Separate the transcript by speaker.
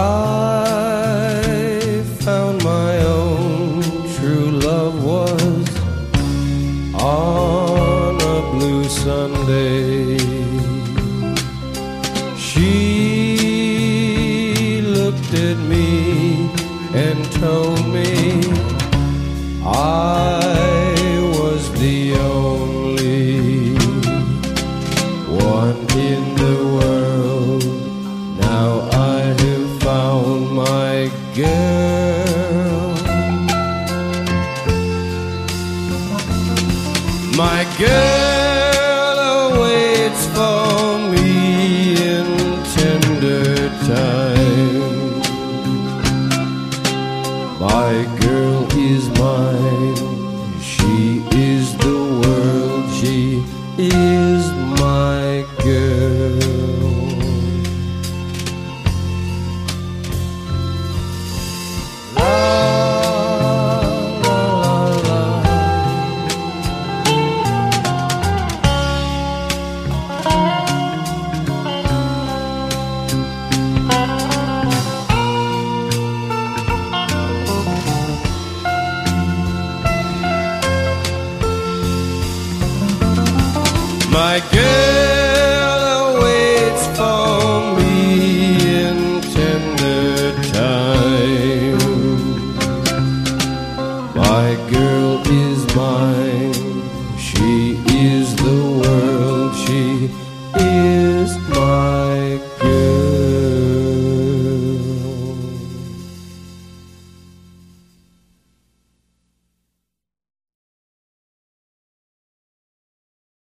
Speaker 1: I found my own true love was on a blue Sunday. She looked at me and told me I was the only one in the world. Now I have found my girl.